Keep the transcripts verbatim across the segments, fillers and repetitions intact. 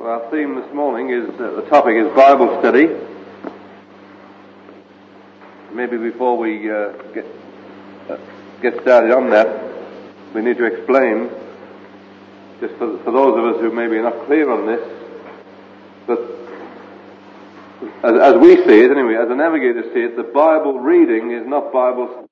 Well, our theme this morning is, uh, the topic is Bible study. Maybe before we uh, get uh, get started on that, we need to explain, just for, for those of us who maybe are not clear on this, that as, as we see it, anyway, as the navigators see it, the Bible reading is not Bible study.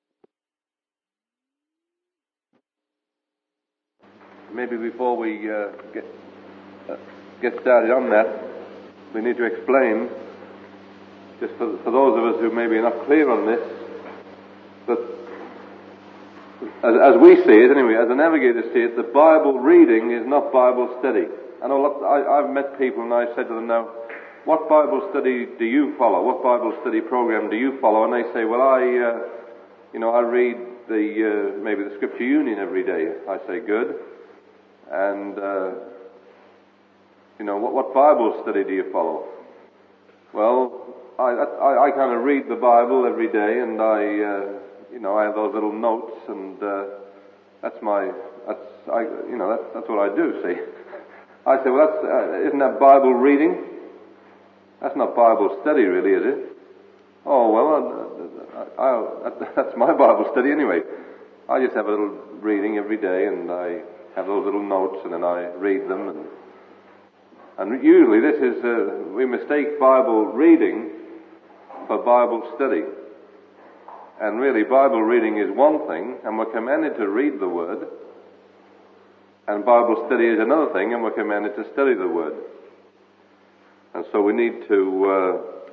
Maybe before we uh, get uh, get started on that, we need to explain, just for, for those of us who maybe are not clear on this, that as, as we see it, anyway, as the navigators see it, the Bible reading is not Bible study. I know lots, I, I've met people and I've said to them now, what Bible study do you follow? What Bible study program do you follow? And they say, well, I, uh, you know, I read the uh, maybe the Scripture Union every day. I say, good. And, uh, you know, what, what Bible study do you follow? Well, I, I, I kind of read the Bible every day, and I, uh, you know, I have those little notes, and uh, that's my, that's, I, you know, that's, that's what I do, see. I say, well, that's, uh, isn't that Bible reading? That's not Bible study, really, is it? Oh, well, I, I, that's my Bible study anyway. I just have a little reading every day, and I have those little notes, and then I read them, and and usually this is, uh, we mistake Bible reading for Bible study. And really, Bible reading is one thing, and we're commanded to read the Word, and Bible study is another thing, and we're commanded to study the Word. And so we need to uh,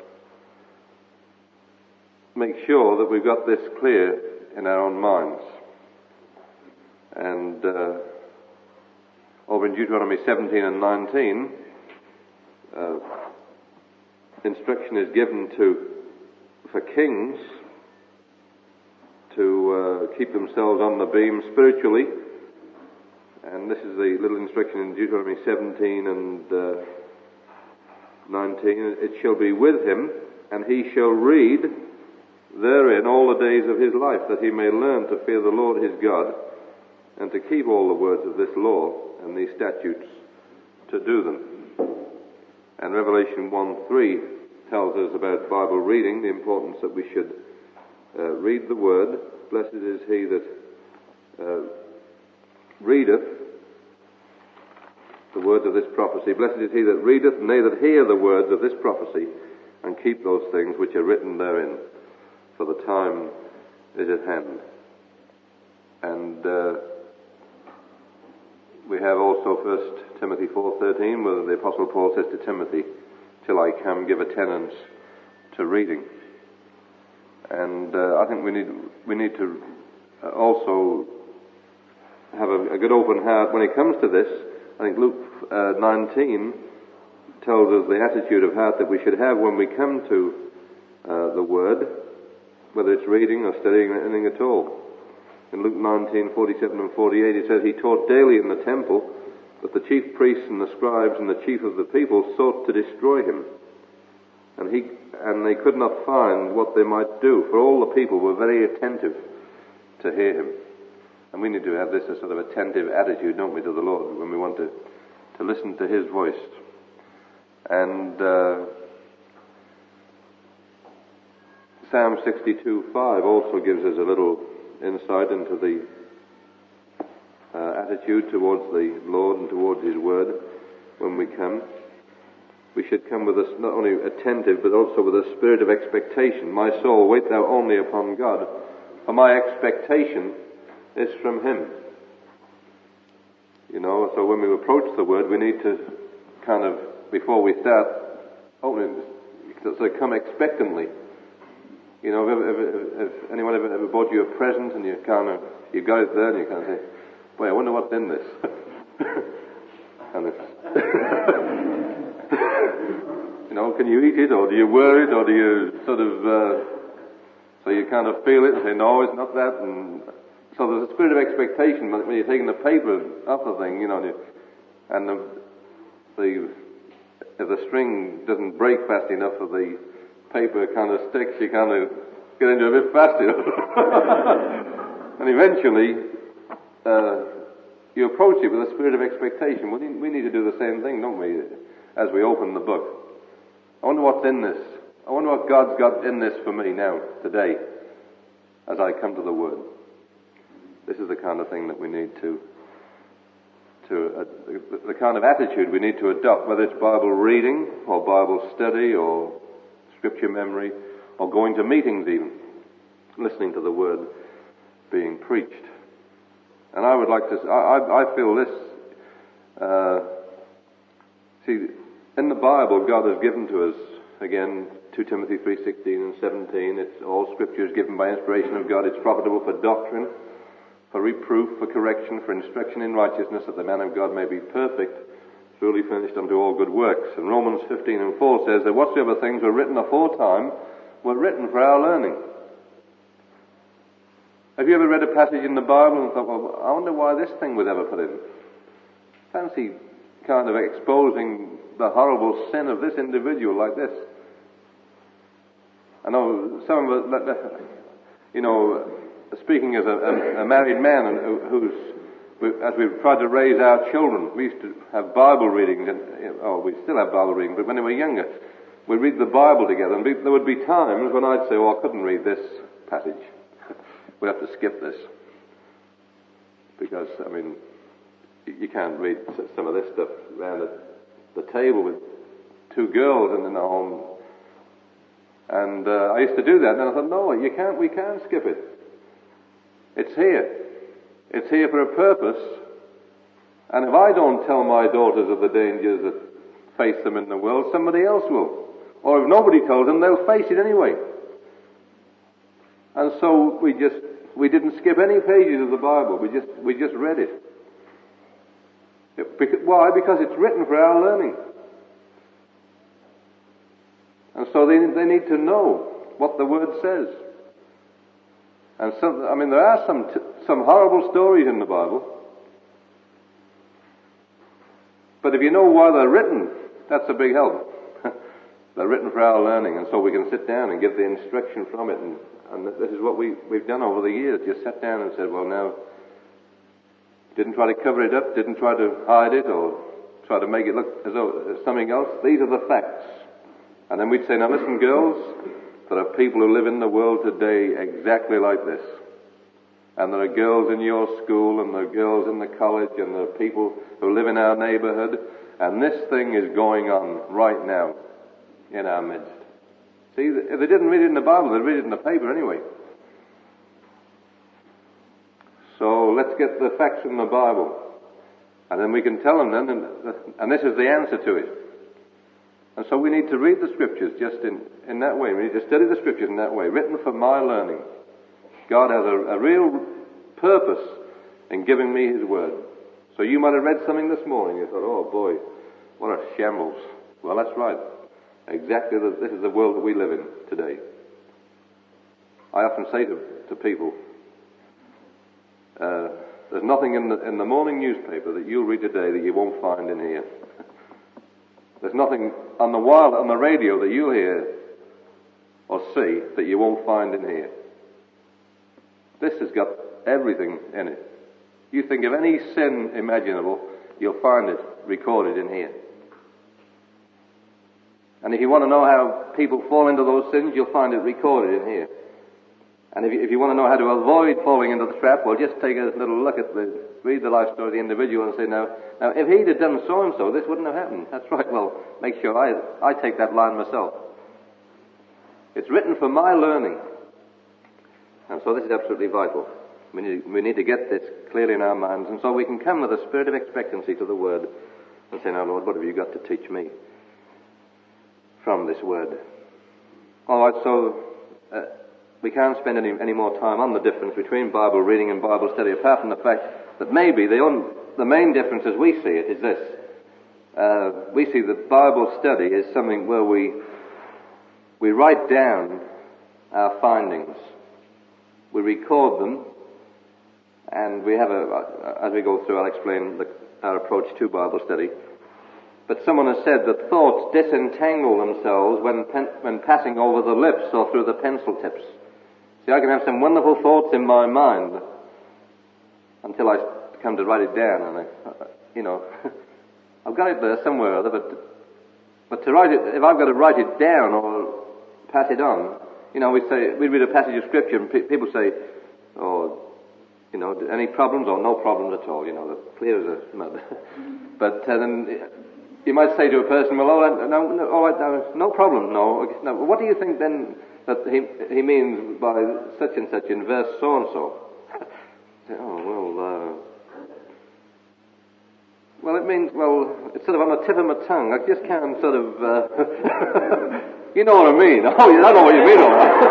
make sure that we've got this clear in our own minds. And uh, over in Deuteronomy seventeen and nineteen, uh, instruction is given to for kings to uh, keep themselves on the beam spiritually. And this is the little instruction in Deuteronomy seventeen and uh, nineteen. It shall be with him, and he shall read therein all the days of his life, that he may learn to fear the Lord his God, and to keep all the words of this law and these statutes, to do them. And Revelation one three tells us about Bible reading, the importance that we should uh, read the Word. Blessed is he that uh, readeth the words of this prophecy. Blessed is he that readeth, and they that hear the words of this prophecy, and keep those things which are written therein, for the time is at hand. And uh, we have also First Timothy four thirteen, where the Apostle Paul says to Timothy, till I come, give attendance to reading. And uh, I think we need we need to also have a, a good open heart when it comes to this. I think Luke uh, nineteen tells us the attitude of heart that we should have when we come to uh, the Word, whether it's reading or studying or anything at all. In Luke nineteen, forty-seven and forty-eight, it says, he taught daily in the temple, but the chief priests and the scribes and the chief of the people sought to destroy him. And he and they could not find what they might do, for all the people were very attentive to hear him. And we need to have this a sort of attentive attitude, don't we, to the Lord, when we want to, to listen to his voice. And uh, Psalm sixty-two five also gives us a little insight into the uh, attitude towards the Lord and towards his word when we come. We should come with us not only attentive, but also with a spirit of expectation. My soul, wait thou only upon God, for my expectation is from him. You know, so when we approach the word, we need to kind of, before we start opening, so come expectantly. You know, if, if, if anyone ever, ever bought you a present and you kind of, you got it there and you kind of say, boy, I wonder what's in this. And it's, you know, can you eat it, or do you wear it, or do you sort of, uh, so you kind of feel it and say, no, it's not that. And so there's a spirit of expectation when you're taking the paper off the thing, you know, and, you, and the, the, if the string doesn't break fast enough or the paper kind of sticks, you kind of get into it a bit faster. And eventually, uh, you approach it with a spirit of expectation. We need, we need to do the same thing, don't we? as we open the book. I wonder what's in this. I wonder what God's got in this for me now, today, as I come to the Word. This is the kind of thing that we need to, to uh, the, the kind of attitude we need to adopt, whether it's Bible reading or Bible study or Scripture memory or going to meetings even, listening to the Word being preached. And I would like to, I, I feel this, uh, see, in the Bible, God has given to us, again, Second Timothy three sixteen and seventeen, it's all Scripture is given by inspiration of God. It's profitable for doctrine, for reproof, for correction, for instruction in righteousness, that the man of God may be perfect, truly finished unto all good works. And Romans fifteen and four says that whatsoever things were written aforetime were written for our learning. Have you ever read a passage in the Bible and thought, well, I wonder why this thing was ever put in? Fancy kind of exposing the horrible sin of this individual like this. I know some of us, you know, speaking as a, a, a married man who's, as we've tried to raise our children, we used to have Bible readings, and, oh, we still have Bible reading, but when they were younger, we'd read the Bible together, and there would be times when I'd say, oh, I couldn't read this passage. We have to skip this. Because, I mean, you can't read some of this stuff around at the table with two girls in the home. And uh, I used to do that, and I thought, no, you can't, we can't skip it. It's here. It's here for a purpose. And if I don't tell my daughters of the dangers that face them in the world, somebody else will. Or if nobody tells them, they'll face it anyway. And so we just, we didn't skip any pages of the Bible. We just, we just read it. it because, why? Because it's written for our learning. And so they, they need to know what the Word says. And some, I mean, there are some, t- some horrible stories in the Bible. But if you know why they're written, that's a big help. They're written for our learning, and so we can sit down and get the instruction from it. And, and this is what we, we've done over the years. Just sat down and said, well, now, didn't try to cover it up, didn't try to hide it, or try to make it look as though it's something else. These are the facts. And then we'd say, now listen, girls, there are people who live in the world today exactly like this. And there are girls in your school, and there are girls in the college, and there are people who live in our neighborhood, and this thing is going on right now in our midst. See, if they didn't read it in the Bible, they'd read it in the paper anyway. So let's get the facts from the Bible. And then we can tell them then, and, and this is the answer to it. And so we need to read the Scriptures just in, in that way. We need to study the Scriptures in that way, written for my learning. God has a, a real purpose in giving me His Word. So you might have read something this morning, you thought, oh boy, what a shambles. Well, that's right. Exactly, the, this is the world that we live in today. I often say to, to people, uh, there's nothing in the, in the morning newspaper that you'll read today that you won't find in here. There's nothing on the wild, on the radio that you'll hear or see that you won't find in here. This has got everything in it. You think of any sin imaginable, you'll find it recorded in here. And if you want to know how people fall into those sins, you'll find it recorded in here. And if you, if you want to know how to avoid falling into the trap, well, just take a little look at the, read the life story of the individual and say, now, now if he'd have done so and so, this wouldn't have happened. That's right. Well, make sure I, I take that line myself. It's written for my learning. And so this is absolutely vital. We need, we need to get this clearly in our minds. And so we can come with a spirit of expectancy to the Word and say, now, Lord, what have you got to teach me from this Word? All right, so uh, we can't spend any, any more time on the difference between Bible reading and Bible study, apart from the fact that maybe the, on, the main difference as we see it is this. Uh, we see that Bible study is something where we we write down our findings. We record them, and we have a, as we go through, I'll explain the, our approach to Bible study. But someone has said that thoughts disentangle themselves when pen, when passing over the lips or through the pencil tips. See, I can have some wonderful thoughts in my mind until I come to write it down, and I, you know, I've got it there somewhere or other, but But to write it, if I've got to write it down or pass it on, you know, we say, we read a passage of Scripture and pe- people say, oh, you know, any problems or no problems at all, you know, clear as a mud. But uh, then you might say to a person, well, all right, no, no, all right, no, no problem, no. no. What do you think then that he, he means by such and such in verse so-and-so? Oh, well, uh, well, it means, well, it's sort of on the tip of my tongue. I just can't sort of, uh, you know what I mean. Oh, you don't know what you mean, all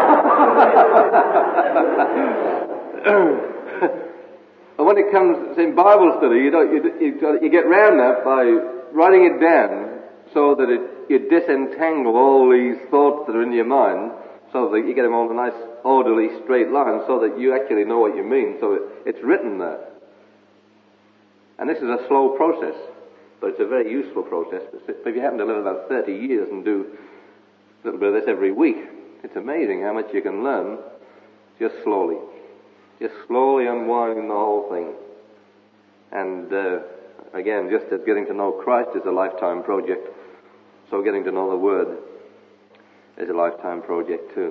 right. But when it comes in Bible study, you, don't, you, you, you get round that by writing it down so that it, you disentangle all these thoughts that are in your mind, so that you get them all in a nice, orderly, straight line, so that you actually know what you mean. So it, it's written there. And this is a slow process, but it's a very useful process. If you happen to live about thirty years and do a little bit of this every week, it's amazing how much you can learn just slowly. Just slowly unwinding the whole thing. And uh, again, just as getting to know Christ is a lifetime project, so getting to know the Word is a lifetime project too.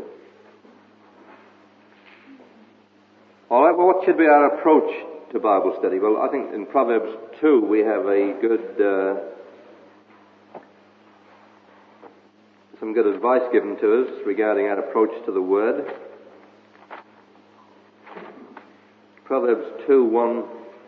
All right, well, what should be our approach to Bible study? Well, I think in Proverbs two we have a good, uh, some good advice given to us regarding our approach to the Word. Proverbs two, one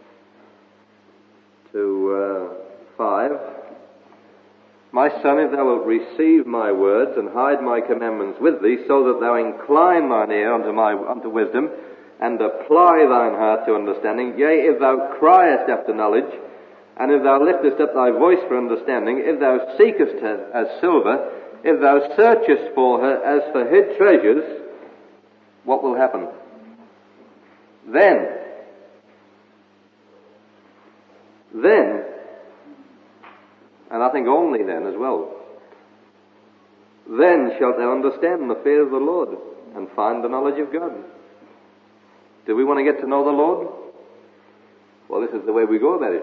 to uh, five. My son, if thou wilt receive my words and hide my commandments with thee, so that thou incline thine ear unto my unto wisdom, and apply thine heart to understanding, yea, if thou criest after knowledge, and if thou liftest up thy voice for understanding, if thou seekest her as silver, if thou searchest for her as for hid treasures, what will happen? Then, then, and I think only then as well, then shalt thou understand the fear of the Lord and find the knowledge of God. Do we want to get to know the Lord? Well, this is the way we go about it.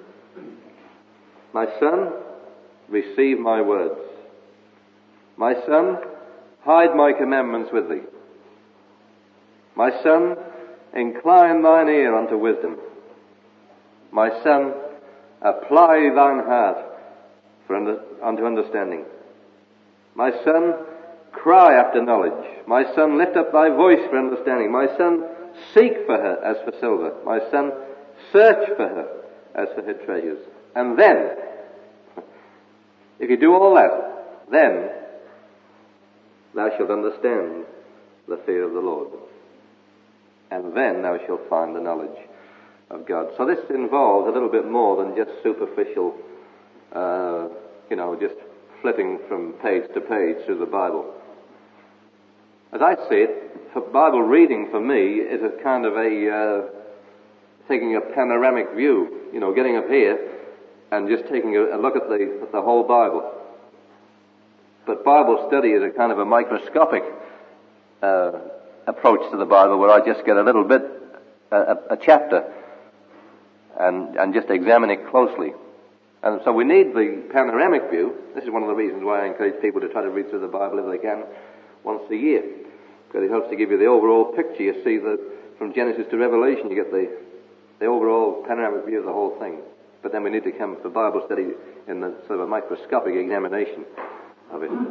My son, receive my words. My son, hide my commandments with thee. My son, incline thine ear unto wisdom. My son, apply thine heart for under, unto understanding. My son, cry after knowledge. My son, lift up thy voice for understanding. My son, seek for her as for silver. My son, search for her as for hid treasures. And then, if you do all that, then thou shalt understand the fear of the Lord. And then thou shalt find the knowledge of God. So this involves a little bit more than just superficial, uh, you know, just flipping from page to page through the Bible. As I see it, for Bible reading for me is a kind of a, uh, taking a panoramic view, you know, getting up here and just taking a, a look at the, at the whole Bible. But Bible study is a kind of a microscopic uh, approach to the Bible, where I just get a little bit, a, a chapter, and, and just examine it closely. And so we need the panoramic view. This is one of the reasons why I encourage people to try to read through the Bible if they can once a year, because it helps to give you the overall picture. You see that from Genesis to Revelation, you get the, the overall panoramic view of the whole thing. But then we need to come to Bible study in the sort of a microscopic examination of it.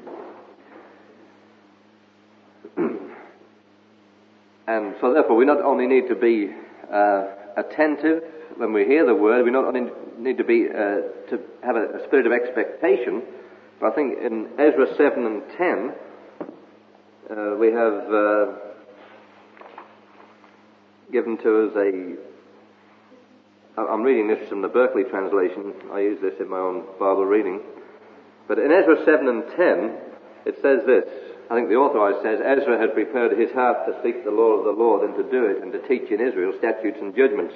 And so therefore we not only need to be uh, attentive when we hear the word, we not only need to be uh, to have a, a spirit of expectation, but I think in Ezra seven and ten uh, we have uh, given to us a, I'm reading this from the Berkeley translation, I use this in my own Bible reading, but in Ezra seven and ten it says this. I think the authorized says, Ezra had prepared his heart to seek the law of the Lord and to do it and to teach in Israel statutes and judgments.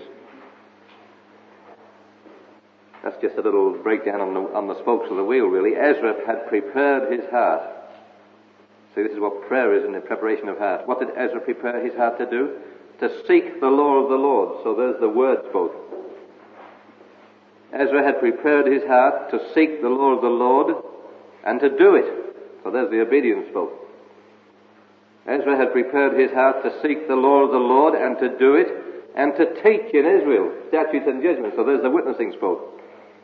That's just a little breakdown on the, on the spokes of the wheel, really. Ezra had prepared his heart. See, this is what prayer is in the preparation of heart. What did Ezra prepare his heart to do? To seek the law of the Lord. So there's the word spoke. Ezra had prepared his heart to seek the law of the Lord and to do it. So there's the obedience spoke. Ezra had prepared his heart to seek the law of the Lord and to do it, and to teach in Israel statutes and judgments. So there's the witnessing spoke.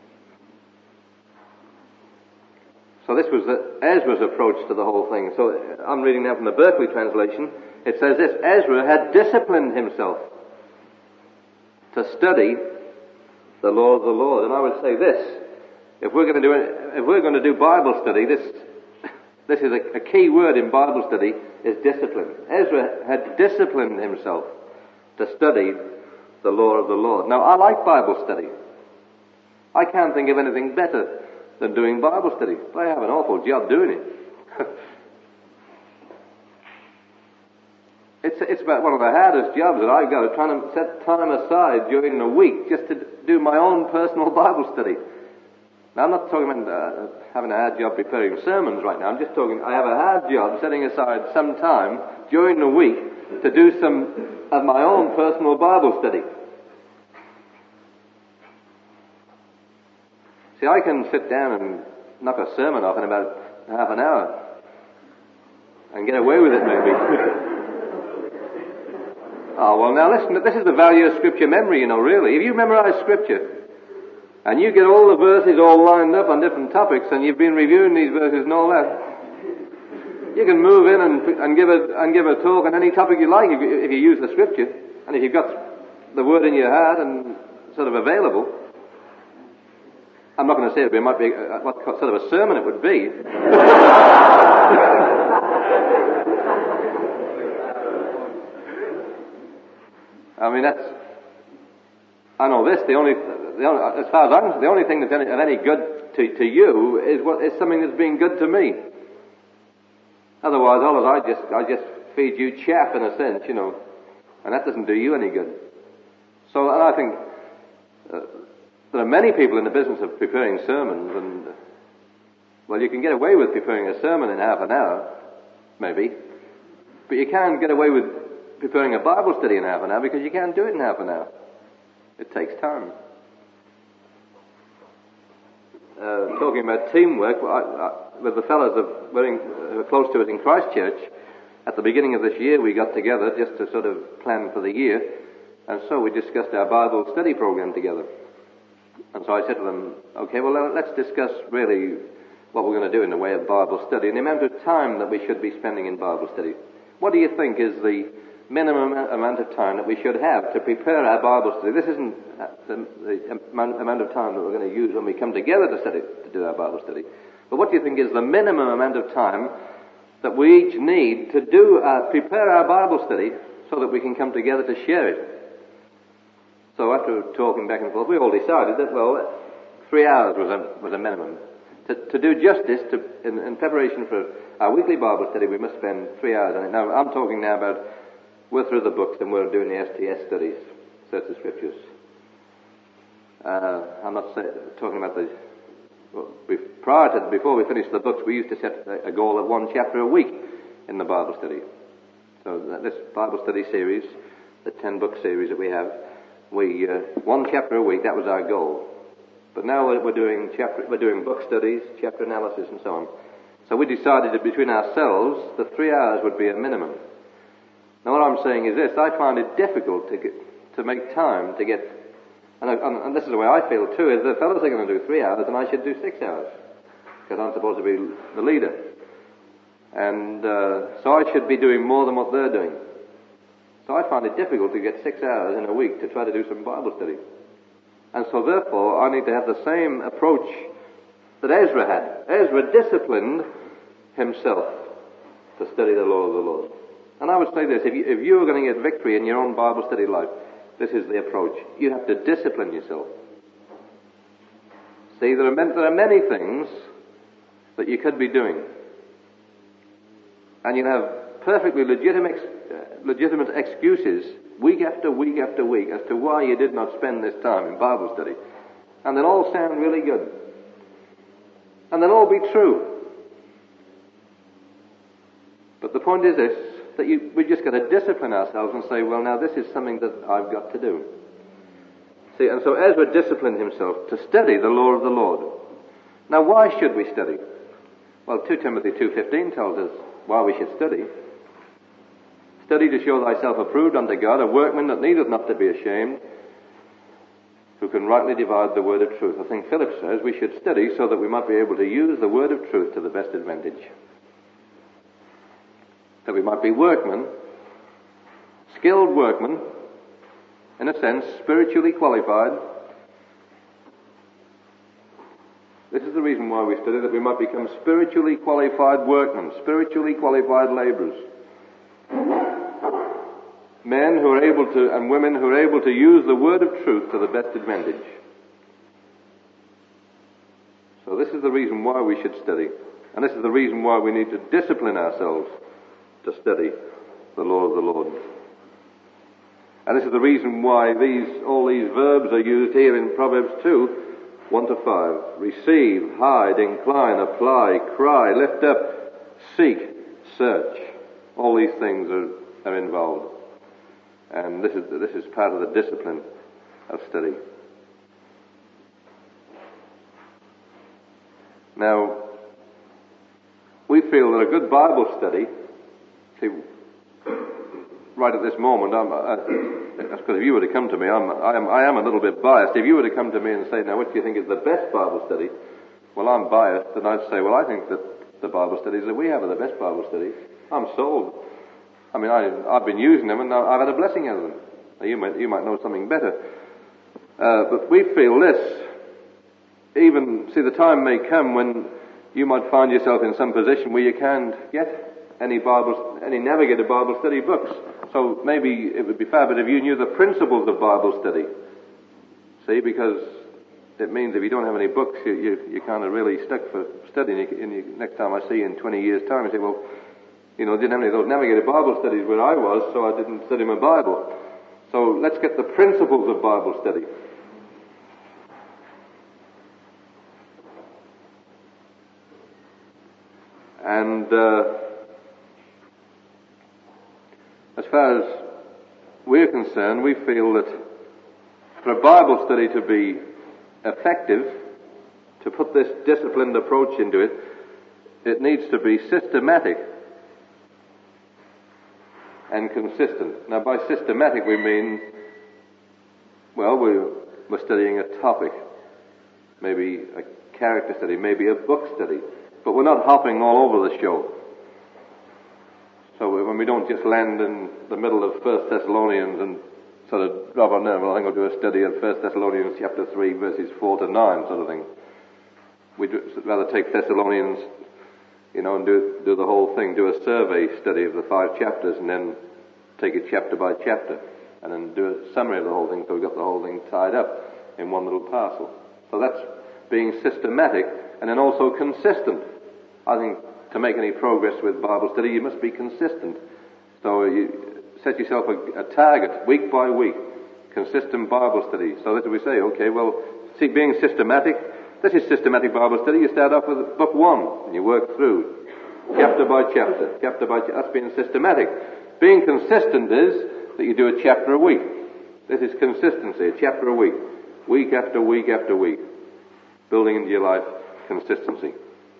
So this was the, Ezra's approach to the whole thing. So I'm reading now from the Berkeley translation. It says this: Ezra had disciplined himself to study the law of the Lord. And I would say this: if we're going to do if we're going to do Bible study, this this is a, a key word in Bible study is discipline. Ezra had disciplined himself to study the law of the Lord. Now, I like Bible study. I can't think of anything better than doing Bible study, but I have an awful job doing it. It's, it's about one of the hardest jobs that I've got, trying to set time aside during the week just to do my own personal Bible study. Now, I'm not talking about uh, having a hard job preparing sermons right now. I'm just talking, I have a hard job setting aside some time during the week to do some of my own personal Bible study. See, I can sit down and knock a sermon off in about half an hour and get away with it, maybe. Oh, well, now listen, this is the value of Scripture memory, you know, really. If you memorize Scripture, and you get all the verses all lined up on different topics, and you've been reviewing these verses and all that, you can move in and, and, give, a, and give a talk on any topic you like if you, if you use the Scripture, and if you've got the Word in your heart and sort of available. I'm not going to say it, but it might be uh, what sort of a sermon it would be. I mean, that's, I know this, the only, the only, as far as I'm concerned, the only thing that's any, of any good to, to you is what is something that's being good to me. Otherwise, all of I just, I just feed you chaff in a sense, you know, and that doesn't do you any good. So, and I think uh, there are many people in the business of preparing sermons, and, well, you can get away with preparing a sermon in half an hour, maybe, but you can't get away with preparing a Bible study in half an hour because you can't do it in half an hour. It takes time. Uh, talking about teamwork, I, I, with the fellows of, we're, in, uh, close to us in Christchurch, at the beginning of this year we got together just to sort of plan for the year, and so we discussed our Bible study program together. And so I said to them, okay, well, let's discuss really what we're going to do in the way of Bible study and the amount of time that we should be spending in Bible study. What do you think is the minimum amount of time that we should have to prepare our Bible study? This isn't the, the amount of time that we're going to use when we come together to study, to do our Bible study. But what do you think is the minimum amount of time that we each need to do uh, prepare our Bible study so that we can come together to share it? So after talking back and forth, we all decided that, well, three hours was a, was a minimum. To, to do justice to, in, in preparation for our weekly Bible study, we must spend three hours on it. Now, I'm talking now about we're through the books and we're doing the S T S studies, Search the Scriptures. Uh, I'm not say, talking about the... Well, prior to, before we finished the books, we used to set a goal of one chapter a week in the Bible study. So this Bible study series, the ten-book series that we have, we uh, one chapter a week, that was our goal. But now we're doing chapter, we're doing book studies, chapter analysis and so on. So we decided that between ourselves, the three hours would be a minimum. Now what I'm saying is this: I find it difficult to get, to make time to get, and, I, and this is the way I feel too, is the fellows are going to do three hours and I should do six hours, because I'm supposed to be the leader. And uh, so I should be doing more than what they're doing. So I find it difficult to get six hours in a week to try to do some Bible study. And so therefore I need to have the same approach that Ezra had. Ezra disciplined himself to study the law of the Lord. And I would say this, if, you, if you're going to get victory in your own Bible study life, this is the approach. You have to discipline yourself. See, there are, many, there are many things that you could be doing. And you have perfectly legitimate, uh, legitimate excuses week after week after week as to why you did not spend this time in Bible study. And they'll all sound really good. And they'll all be true. But the point is this, that you, we've just got to discipline ourselves and say, well, now this is something that I've got to do. See, and so Ezra disciplined himself to study the law of the Lord. Now, why should we study? Well, Second Timothy two fifteen tells us why we should study. Study to show thyself approved unto God, a workman that needeth not to be ashamed, who can rightly divide the word of truth. I think Philip says we should study so that we might be able to use the word of truth to the best advantage. That we might be workmen, skilled workmen, in a sense, spiritually qualified. This is the reason why we study, that we might become spiritually qualified workmen, spiritually qualified laborers. Men who are able to, and women who are able to use the word of truth to the best advantage. So this is the reason why we should study. And this is the reason why we need to discipline ourselves to study the law of the Lord. And this is the reason why these, all these verbs are used here in Proverbs two, one to five. Receive, hide, incline, apply, cry, lift up, seek, search. All these things are, are involved. And this is, this is part of the discipline of study. Now, we feel that a good Bible study, see, right at this moment, I'm, uh, that's because if you were to come to me, I'm, I am, I am a little bit biased. If you were to come to me and say, now, what do you think is the best Bible study? Well, I'm biased, and I'd say, well, I think that the Bible studies that we have are the best Bible studies. I'm sold. I mean, I, I've been using them, and I've had a blessing out of them. Now, you might, you might know something better. Uh, but we feel this. Even, see, the time may come when you might find yourself in some position where you can't get any Bible, any Navigator Bible study books. So maybe it would be far better if you knew the principles of Bible study. See, because it means if you don't have any books, you, you, you're kind of really stuck for studying. You, and you, next time I see you in twenty years' time, you say, well, you know, I didn't have any of those Navigator Bible studies where I was, so I didn't study my Bible. So let's get the principles of Bible study. And uh, as far as we're concerned, we feel that for a Bible study to be effective, to put this disciplined approach into it, it needs to be systematic and consistent. Now, by systematic we mean, well, we're, we're studying a topic, maybe a character study, maybe a book study, but we're not hopping all over the show. So when we don't just land in the middle of First Thessalonians and sort of drop on there, well, I think I'll do a study of First Thessalonians chapter three, verses four to nine, sort of thing. We'd rather take Thessalonians, you know, and do do the whole thing, do a survey study of the five chapters, and then take it chapter by chapter, and then do a summary of the whole thing, so we've got the whole thing tied up in one little parcel. So that's being systematic, and then also consistent. I think to make any progress with Bible study, you must be consistent. So you set yourself a, a target, week by week, consistent Bible study. So that we say, okay, well, see, being systematic, this is systematic Bible study. You start off with book one, and you work through, chapter by chapter, chapter by chapter. That's being systematic. Being consistent is that you do a chapter a week. This is consistency, a chapter a week, week after week after week, building into your life consistency.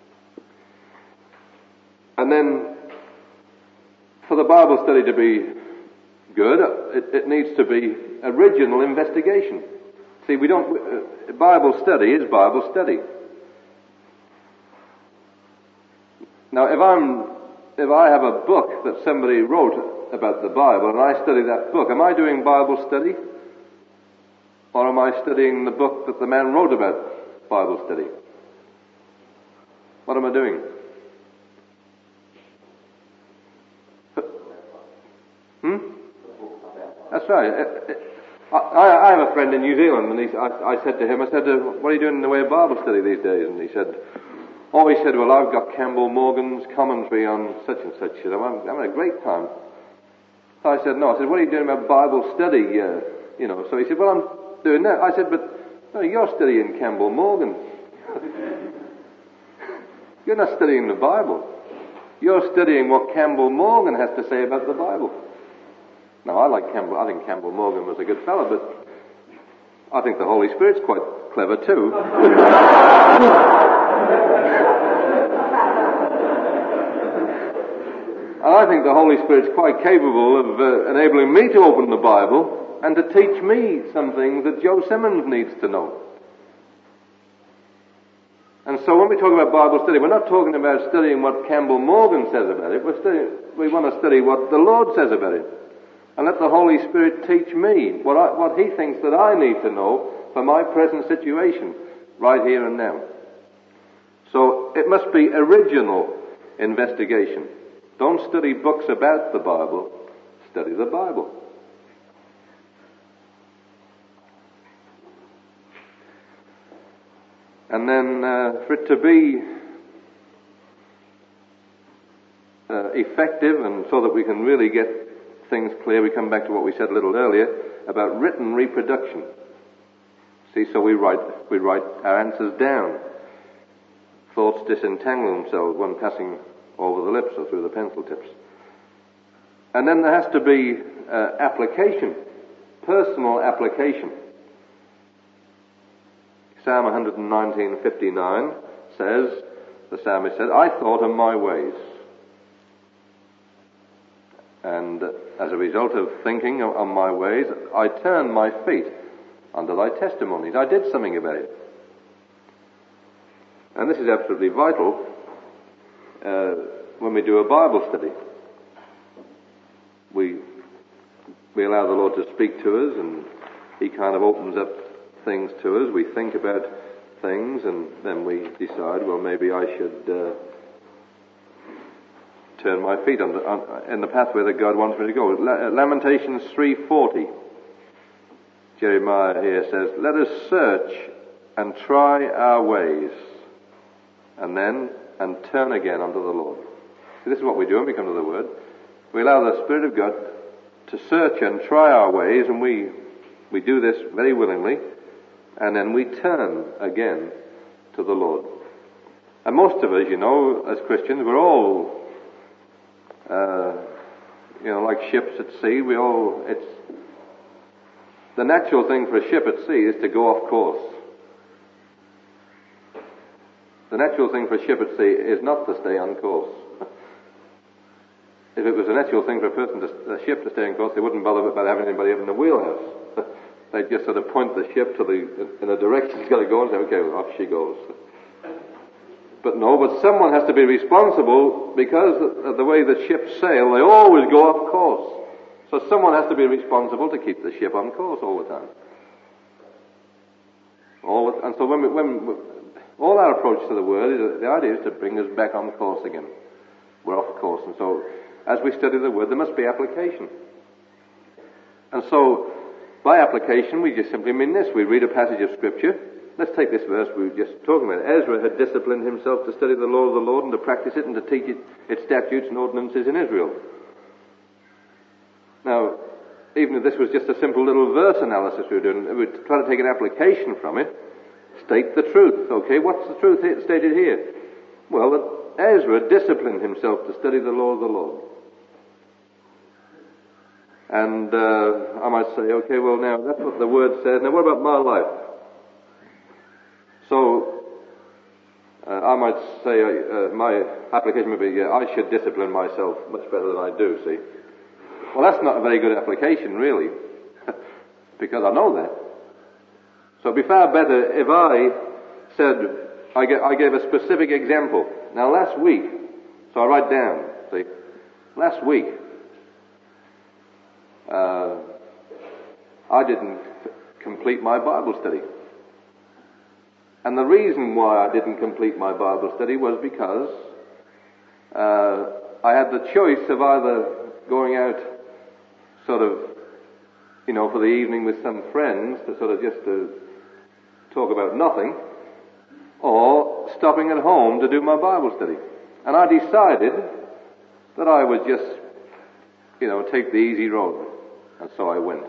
And then, for the Bible study to be good, it, it needs to be original investigation. See, we don't, uh, Bible study is Bible study. Now, if I'm, if I have a book that somebody wrote about the Bible and I study that book, am I doing Bible study? Or am I studying the book that the man wrote about Bible study? What am I doing? Hmm? That's right. I, I have a friend in New Zealand, and he, I, I said to him, I said, what are you doing in the way of Bible study these days? And he said, oh, he said, well, I've got Campbell Morgan's commentary on such and such. I'm, I'm having a great time. So I said, no. I said, what are you doing about Bible study? Uh, you know. So he said, well, I'm doing that. I said, but no, you're studying Campbell Morgan. You're not studying the Bible. You're studying what Campbell Morgan has to say about the Bible. Now, I like Campbell. I think Campbell Morgan was a good fellow, but I think the Holy Spirit's quite clever too. And I think the Holy Spirit's quite capable of uh, enabling me to open the Bible and to teach me some things that Joe Simmons needs to know. And so when we talk about Bible study, we're not talking about studying what Campbell Morgan says about it. We're studying, we want to study what the Lord says about it. And let the Holy Spirit teach me what, I, what He thinks that I need to know for my present situation, right here and now. So it must be original investigation. Don't study books about the Bible, study the Bible. And then uh, for it to be uh, effective and so that we can really get things clear, we come back to what we said a little earlier about written reproduction. See, so we write, we write our answers down. Thoughts disentangle themselves when passing over the lips or through the pencil tips. And then there has to be uh, application, personal application. Psalm one nineteen fifty-nine says, the psalmist said, I thought on my ways. And as a result of thinking on my ways, I turned my feet under thy testimonies. I did something about it. And this is absolutely vital uh, when we do a Bible study. We, we allow the Lord to speak to us, and He kind of opens up things to us. We think about things, and then we decide, well, maybe I should uh, turn my feet on the, on, in the pathway that God wants me to go. Lamentations three forty. Jeremiah here says, let us search and try our ways, and then and turn again unto the Lord. See, this is what we do when we come to the Word. We allow the Spirit of God to search and try our ways, and we we do this very willingly, and then we turn again to the Lord. And most of us, you know, as Christians, we're all, uh, you know, like ships at sea. We all, it's, the natural thing for a ship at sea is to go off course. The natural thing for a ship at sea is not to stay on course. If it was a natural thing for a person, to, a ship to stay on course, they wouldn't bother about having anybody up in the wheelhouse. They'd just sort of point the ship to the in a direction it's got to go and say, okay, well, off she goes. But no, but someone has to be responsible because of the way the ships sail, they always go off course. So someone has to be responsible to keep the ship on course all the time. All the, and so when we, when we, all our approach to the Word, is, the idea is to bring us back on course again. We're off course. And so as we study the Word, there must be application. And so by application, we just simply mean this. We read a passage of Scripture. Let's take this verse we were just talking about. Ezra had disciplined himself to study the law of the Lord and to practice it and to teach it, its statutes and ordinances in Israel. Now, even if this was just a simple little verse analysis we were doing, we'd try to take an application from it, state the truth. Okay, what's the truth stated here? Well, that Ezra disciplined himself to study the law of the Lord. And uh, I might say, okay, well now, that's what the Word says. Now what about my life? So, uh, I might say, uh, my application would be, yeah, I should discipline myself much better than I do, see. Well, that's not a very good application, really, because I know that. So it'd be far better if I said, I, get, I gave a specific example. Now last week, so I write down, see, last week, Uh, I didn't f- complete my Bible study. And the reason why I didn't complete my Bible study was because uh, I had the choice of either going out sort of, you know, for the evening with some friends to sort of just to talk about nothing, or stopping at home to do my Bible study. And I decided that I would just, you know, take the easy road. And so I went.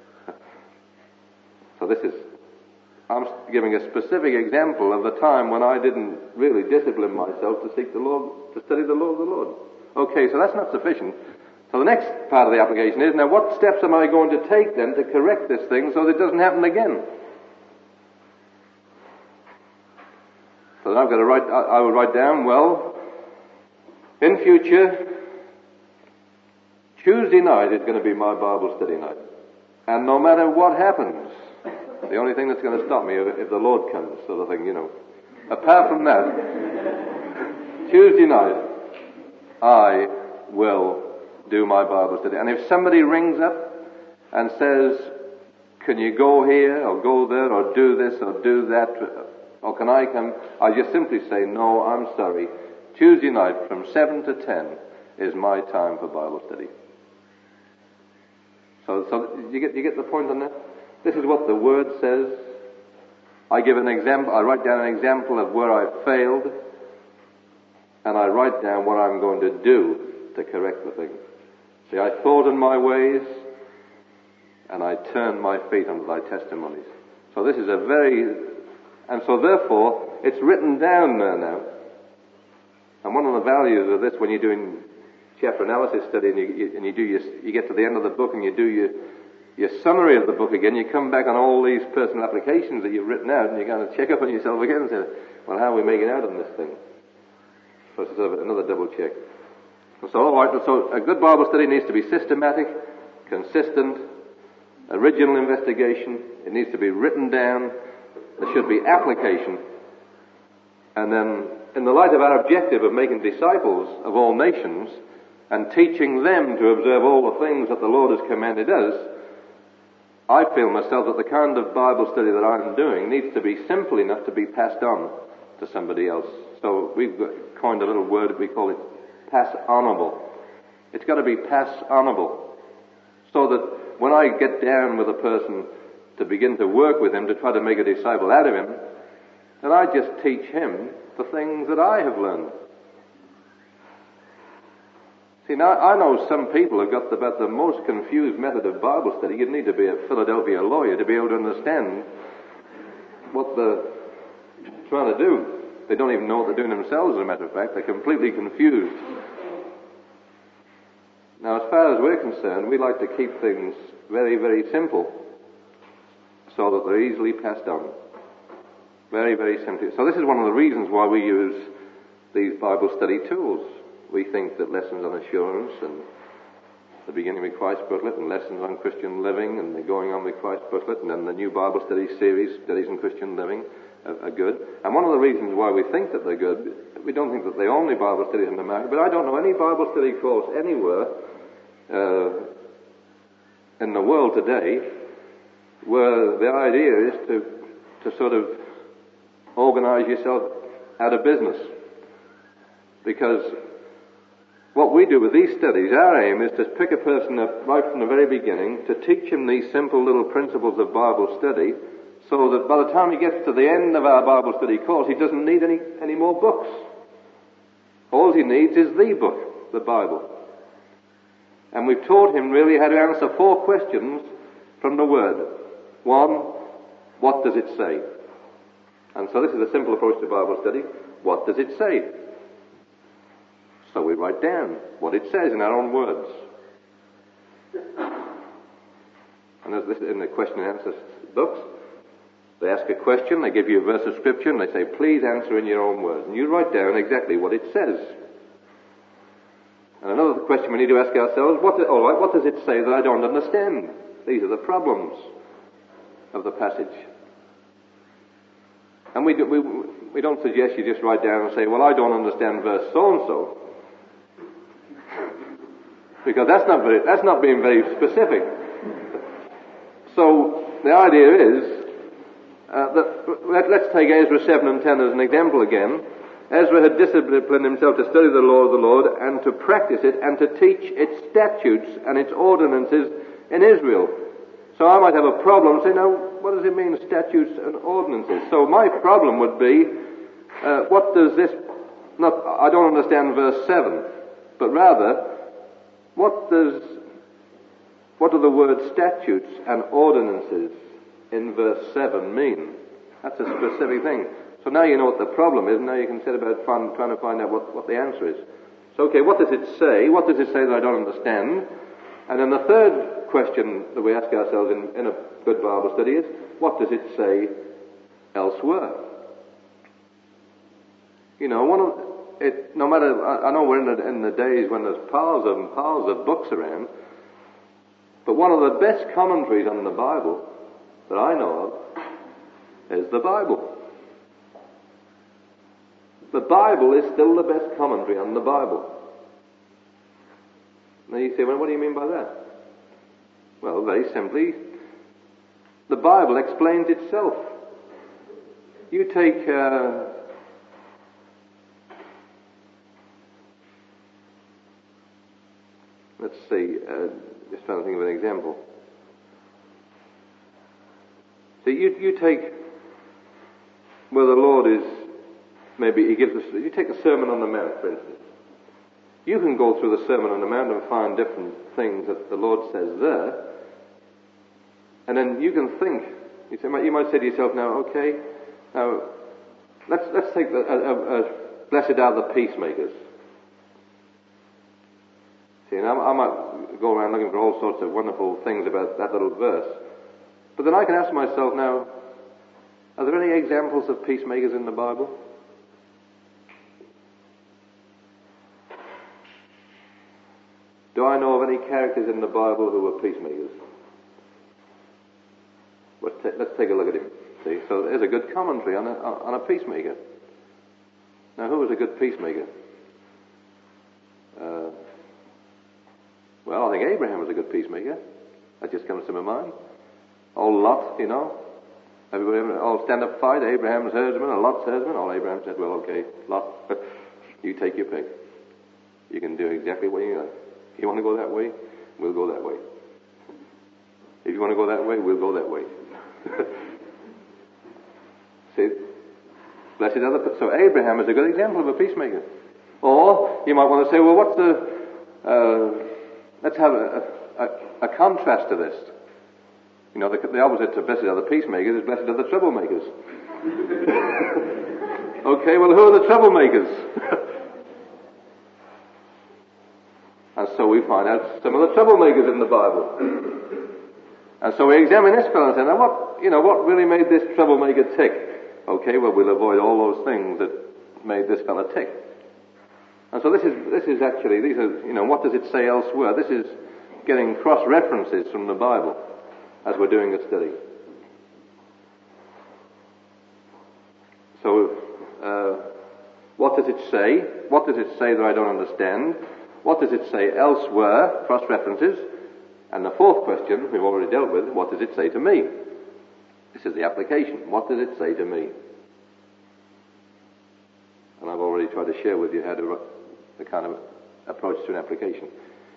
So this is, I'm giving a specific example of the time when I didn't really discipline myself to seek the Lord, to study the law of the Lord. Okay, so that's not sufficient. So the next part of the application is, now what steps am I going to take then to correct this thing so that it doesn't happen again? then I've got to write, I, I would write down, well, in future, Tuesday night is going to be my Bible study night. And no matter what happens, the only thing that's going to stop me is if the Lord comes, sort of thing, you know. Apart from that, Tuesday night, I will do my Bible study. And if somebody rings up and says, can you go here or go there or do this or do that, or can I come, I just simply say, no, I'm sorry. Tuesday night from seven to ten is my time for Bible study. So, so you get you get the point on that? This is what the Word says. I give an example, I write down an example of where I failed, and I write down what I'm going to do to correct the thing. See, I thought in my ways, and I turned my feet unto thy testimonies. So this is a very, and so therefore, it's written down there now. And one of the values of this, when you're doing chapter analysis study, and you, you, and you do your, you get to the end of the book, and you do your, your summary of the book again, you come back on all these personal applications that you've written out, and you're going to check up on yourself again and say, well, how are we making out on this thing? So it's sort of another double check. So, all right, so a good Bible study needs to be systematic, consistent, original investigation. It needs to be written down. There should be application. And then, in the light of our objective of making disciples of all nations and teaching them to observe all the things that the Lord has commanded us, I feel myself that the kind of Bible study that I'm doing needs to be simple enough to be passed on to somebody else. So we've coined a little word, we call it pass-onable. It's got to be pass-onable. So that when I get down with a person to begin to work with him, to try to make a disciple out of him, then I just teach him the things that I have learned. See, now I know some people have got about the most confused method of Bible study. You'd need to be a Philadelphia lawyer to be able to understand what they're trying to do. They don't even know what they're doing themselves, as a matter of fact. They're completely confused. Now, as far as we're concerned, we like to keep things very, very simple so that they're easily passed on. Very, very simply. So this is one of the reasons why we use these Bible study tools. We think that lessons on assurance and the beginning with Christ booklet and lessons on Christian living and the going on with Christ booklet and then the new Bible study series, Studies in Christian Living, are, are good. And one of the reasons why we think that they're good, we don't think that the only Bible studies in the market, but I don't know any Bible study course anywhere uh, in the world today where the idea is to, to sort of organize yourself out of business. Because what we do with these studies, our aim is to pick a person up right from the very beginning, to teach him these simple little principles of Bible study, so that by the time he gets to the end of our Bible study course, he doesn't need any, any more books. All he needs is the book, the Bible. And we've taught him really how to answer four questions from the Word. One, what does it say? And so this is a simple approach to Bible study. What does it say? So we write down what it says in our own words. And as this is in the question and answer books, they ask a question, they give you a verse of Scripture, and they say, please answer in your own words. And you write down exactly what it says. And another question we need to ask ourselves, what, all right, what does it say that I don't understand? These are the problems of the passage. And we, do, we, we don't suggest you just write down and say, well, I don't understand verse so-and-so. Because that's not very, that's not being very specific. So the idea is uh, that let, let's take Ezra seven and ten as an example again. Ezra had disciplined himself to study the law of the Lord and to practice it and to teach its statutes and its ordinances in Israel. So I might have a problem saying, now, what does it mean, statutes and ordinances? So my problem would be, uh, what does this, not, I don't understand verse seven, but rather, What does, what do the words statutes and ordinances in verse seven mean? That's a specific thing. So now you know what the problem is, and now you can set about trying, trying to find out what, what the answer is. So, okay, what does it say? What does it say that I don't understand? And then the third question that we ask ourselves in, in a good Bible study is, what does it say elsewhere? You know, one of it. No matter, I, I know we're in the, in the days when there's piles of and piles of books around, but one of the best commentaries on the Bible that I know of is the Bible. The Bible is still the best commentary on the Bible. Now you say, well, what do you mean by that? Well, very simply, the Bible explains itself. You take, uh, let's see, uh, just trying to think of an example. So you, you take where the Lord is, maybe he gives us, you take the Sermon on the Mount, for instance. You can go through the Sermon on the Mount and find different things that the Lord says there, and then you can think, you, say, you might say to yourself, now, okay, now, let's let's take the, uh, uh, uh, blessed are the peacemakers. See, and I, I might go around looking for all sorts of wonderful things about that little verse, but then I can ask myself now, are there any examples of peacemakers in the Bible? Do I know of any characters in the Bible who were peacemakers? Let's, ta- let's take a look at him. See, so there's a good commentary on a, on a peacemaker. Now, who was a good peacemaker? Uh, well, I think Abraham was a good peacemaker. That just comes to my mind. Old Lot, you know. Everybody, all stand-up fight, Abraham's herdsman and Lot's herdsman. All Abraham said, well, okay, Lot, you take your pick. You can do exactly what you like. If you want to go that way, we'll go that way. If you want to go that way, we'll go that way. See? Blessed are the... So Abraham is a good example of a peacemaker. Or you might want to say, well, what's the... Uh, let's have a, a, a contrast to this. You know, the, the opposite to blessed are the peacemakers is blessed are the troublemakers. Okay, well, who are the troublemakers? And so we find out some of the troublemakers in the Bible. And so we examine this fellow and say, now what, you know, what really made this troublemaker tick? Okay, well, we'll avoid all those things that made this fellow tick. And so this is, this is actually, these are, you know, what does it say elsewhere? This is getting cross-references from the Bible as we're doing the study. So, uh, what does it say? What does it say that I don't understand? What does it say elsewhere? Cross-references. And the fourth question we've already dealt with, what does it say to me? This is the application. What does it say to me? And I've already tried to share with you how to the kind of approach to an application.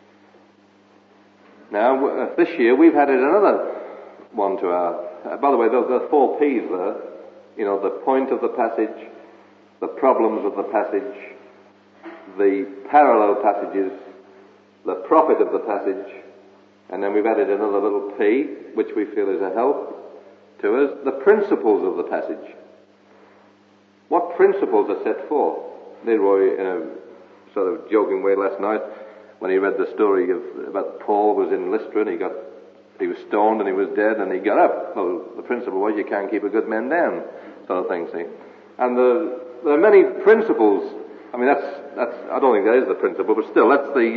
Now, uh, this year we've added another one to our... Uh, by the way, there are four P's there. You know, the point of the passage, the problems of the passage, the parallel passages, the profit of the passage, and then we've added another little P, which we feel is a help to us, the principles of the passage. What principles are set forth? Leroy, in a sort of joking way last night, when he read the story of about Paul was in Lystra and he got he was stoned and he was dead and he got up. Well, the principle was you can't keep a good man down, sort of thing, see. And the, there are many principles. I mean, that's that's. I don't think that is the principle, but still, that's the.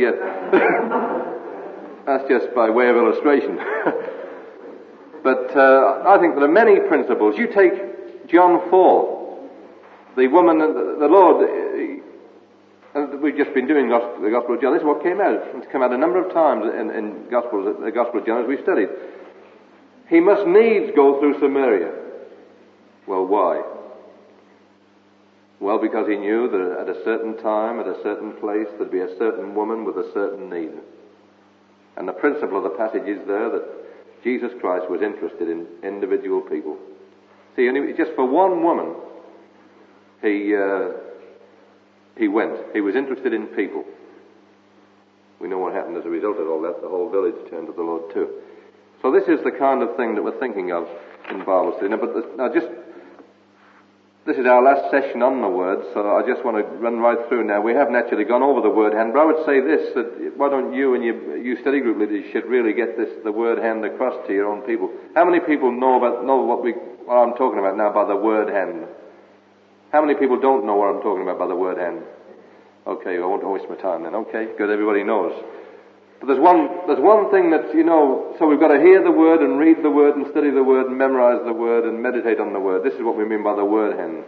Uh, that's just by way of illustration. But uh, I think there are many principles. You take John four, the woman, the, the Lord. Uh, and we've just been doing gospel, the Gospel of John. This is what came out. It's come out a number of times in, in Gospels, the Gospel of John as we studied. He must needs go through Samaria. Well, why? Well, because he knew that at a certain time, at a certain place, there'd be a certain woman with a certain need. And the principle of the passage is there that Jesus Christ was interested in individual people. See, and just for one woman, he uh, he went. He was interested in people. We know what happened as a result of all that. The whole village turned to the Lord too. So this is the kind of thing that we're thinking of in Bible study. Now, but the, now just... This is our last session on the Word, so I just want to run right through now. We haven't actually gone over the Word hand, but I would say this, that why don't you and your you study group leaders should really get this, the Word hand across to your own people. How many people know about know what we what I'm talking about now by the Word hand? How many people don't know what I'm talking about by the word hen? Okay, I won't waste my time then. Okay, good, everybody knows. But there's one, there's one thing that, you know, so we've got to hear the word and read the word and study the word and memorize the word and meditate on the word. This is what we mean by the word hen.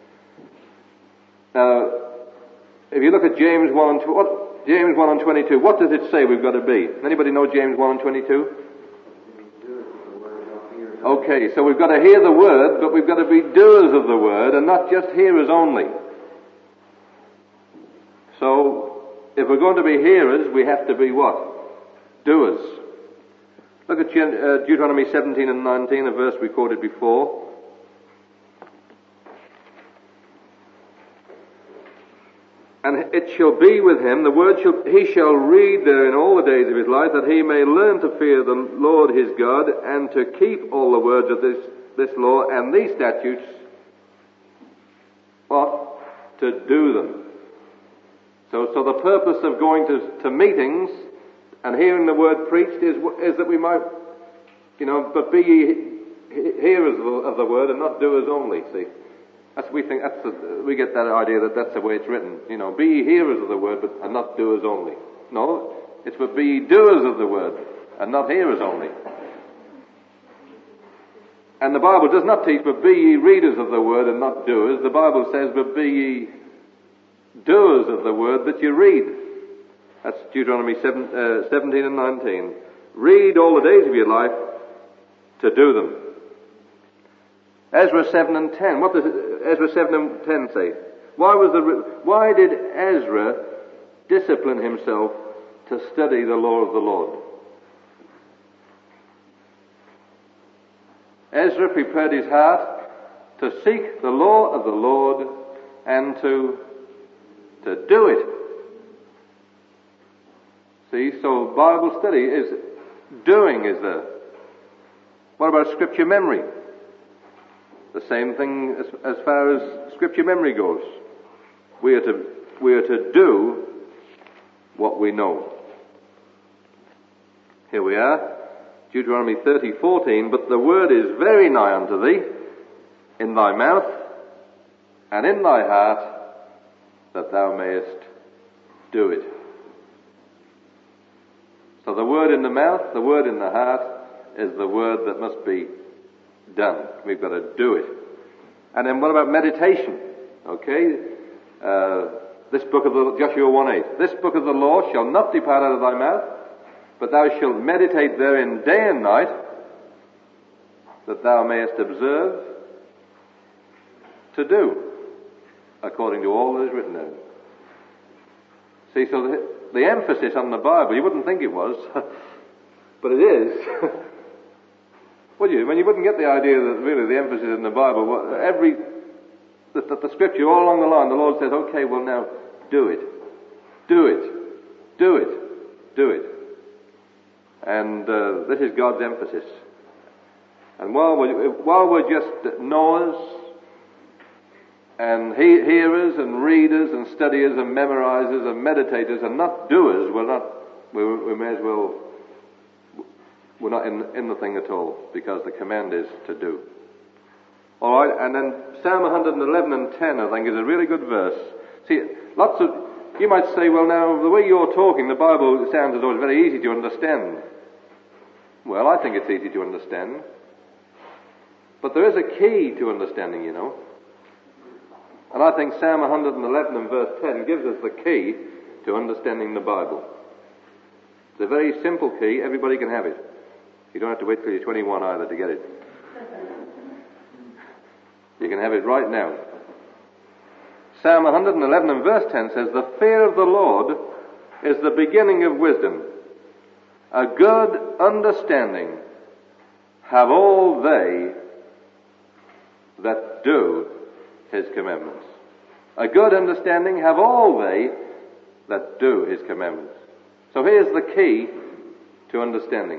Now, if you look at James one and tw- what, James one and twenty-two, what does it say we've got to be? Anybody know James one and twenty-two? Okay, so we've got to hear the word, but we've got to be doers of the word and not just hearers only. So, if we're going to be hearers, we have to be what? Doers. Look at uh, Deuteronomy seventeen and nineteen, a verse we quoted before. And it shall be with him, the word shall, he shall read there in all the days of his life, that he may learn to fear the Lord his God, and to keep all the words of this, this law and these statutes. What? To do them. So, so the purpose of going to, to meetings and hearing the word preached is, is that we might, you know, but be ye hearers of the, of the word and not doers only, see. That's, we think that's the, we get that idea that that's the way it's written. You know, be ye hearers of the word, but and not doers only. No, it's but be ye doers of the word, and not hearers only. And the Bible does not teach, but be ye readers of the word and not doers. The Bible says, but be ye doers of the word that you read. That's Deuteronomy seven, uh, seventeen and nineteen. Read all the days of your life to do them. Ezra seven and ten. What does Ezra seven and ten say? Why was the why did Ezra discipline himself to study the law of the Lord? Ezra prepared his heart to seek the law of the Lord and to to do it. See, so Bible study is doing, is there? What about scripture memory? The same thing as, as far as scripture memory goes. We are to we are to do what we know. Here we are, Deuteronomy thirty fourteen. But the word is very nigh unto thee, in thy mouth and in thy heart, that thou mayest do it. So the word in the mouth, the word in the heart, is the word that must be done. We've got to do it. And then what about meditation? Okay, uh, this book of the, Joshua one eight. This book of the law shall not depart out of thy mouth, but thou shalt meditate therein day and night, that thou mayest observe to do according to all that is written therein. See, so the, the emphasis on the Bible, you wouldn't think it was, but it is. Would you? When you wouldn't get the idea that really the emphasis in the Bible, every, the, the, the scripture all along the line, the Lord says, okay, well now, do it. Do it. Do it. Do it. And uh, this is God's emphasis. And while we're, while we're just knowers and he, hearers and readers and studiers and memorizers and meditators and not doers, we're not, we, we may as well, we're not in, in the thing at all, because the command is to do. All right, and then Psalm one eleven and ten, I think, is a really good verse. See, lots of, you might say, well now, the way you're talking, the Bible sounds as though it's very easy to understand. Well, I think it's easy to understand. But there is a key to understanding, you know. And I think Psalm one eleven and verse ten gives us the key to understanding the Bible. It's a very simple key. Everybody can have it. You don't have to wait till you're twenty-one either to get it. You can have it right now. Psalm one eleven and verse ten says, the fear of the Lord is the beginning of wisdom. A good understanding have all they that do his commandments. A good understanding have all they that do his commandments. So here's the key to understanding.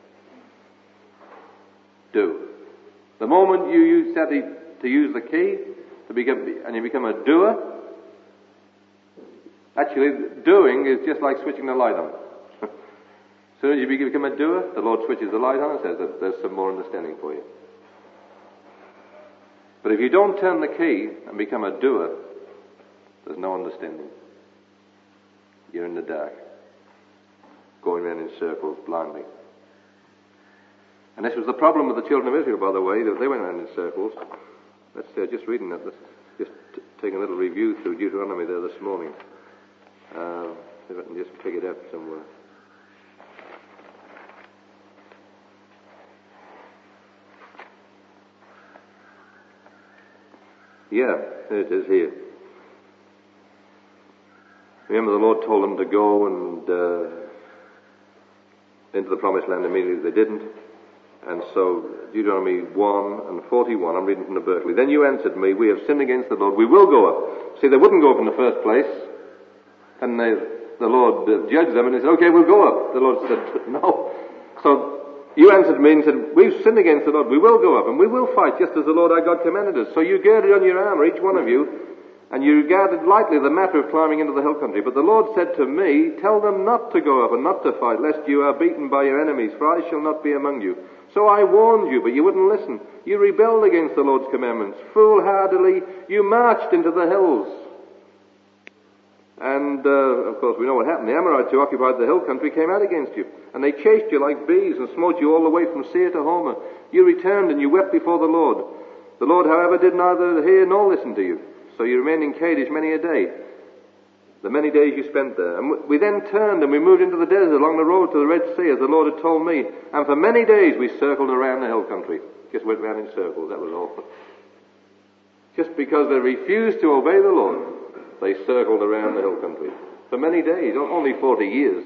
Do. The moment you use that to use the key to become, and you become a doer, actually doing is just like switching the light on. As soon as you become a doer, the Lord switches the light on and says that there's some more understanding for you. But if you don't turn the key and become a doer, there's no understanding. You're in the dark, going around in circles blindly. And this was the problem with the children of Israel, by the way, that they went around in circles. Let's say, just reading that, just t- taking a little review through Deuteronomy there this morning. Uh, if I can just pick it up somewhere. Yeah, it is here. Remember, the Lord told them to go and uh, into the promised land immediately. They didn't. And so, Deuteronomy one and forty-one, I'm reading from the Berkeley. Then you answered me, we have sinned against the Lord. We will go up. See, they wouldn't go up in the first place. And they, the Lord uh, judged them, and he said, okay, we'll go up. The Lord said, no. So, you answered me and said, we've sinned against the Lord. We will go up, and we will fight just as the Lord our God commanded us. So you girded on your armor, each one of you, and you regarded lightly the matter of climbing into the hill country. But the Lord said to me, tell them not to go up and not to fight, lest you are beaten by your enemies, for I shall not be among you. So I warned you, but you wouldn't listen. You rebelled against the Lord's commandments. Foolhardily, you marched into the hills. And, uh, of course, we know what happened. The Amorites who occupied the hill country came out against you, and they chased you like bees and smote you all the way from Seir to Homer. You returned and you wept before the Lord. The Lord, however, did neither hear nor listen to you. So you remained in Kadesh many a day, the many days you spent there. And we then turned and we moved into the desert along the road to the Red Sea, as the Lord had told me. And for many days we circled around the hill country. Just went round in circles, that was all. Just because they refused to obey the Lord, they circled around the hill country. For many days, only forty years.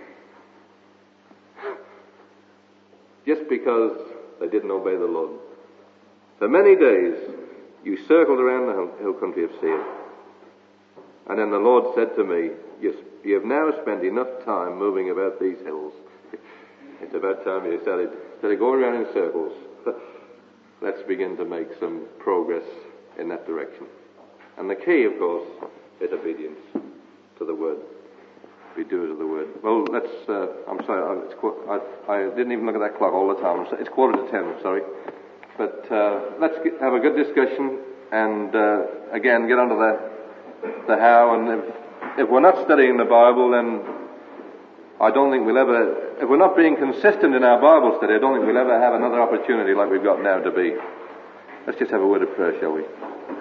Just because they didn't obey the Lord. For many days, you circled around the hill country of Seir. And then the Lord said to me, you, you have now spent enough time moving about these hills. It's about time you started, started going around in circles. Let's begin to make some progress in that direction. And the key, of course, is obedience to the Word. Be doers of the Word. Well, let's, uh, I'm sorry, it's, I, I didn't even look at that clock all the time. It's quarter to ten, I'm sorry. But uh, let's get, have a good discussion and, uh, again, get onto the, the how. And if, if we're not studying the Bible, then I don't think we'll ever, if we're not being consistent in our Bible study, I don't think we'll ever have another opportunity like we've got now to be. Let's just have a word of prayer, shall we?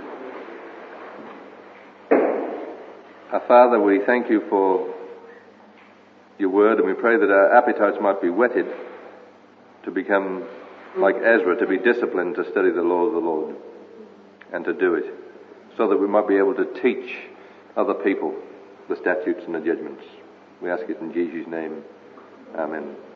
Our Father, we thank you for your word, and we pray that our appetites might be whetted to become like Ezra, to be disciplined to study the law of the Lord and to do it, so that we might be able to teach other people the statutes and the judgments. We ask it in Jesus' name. Amen.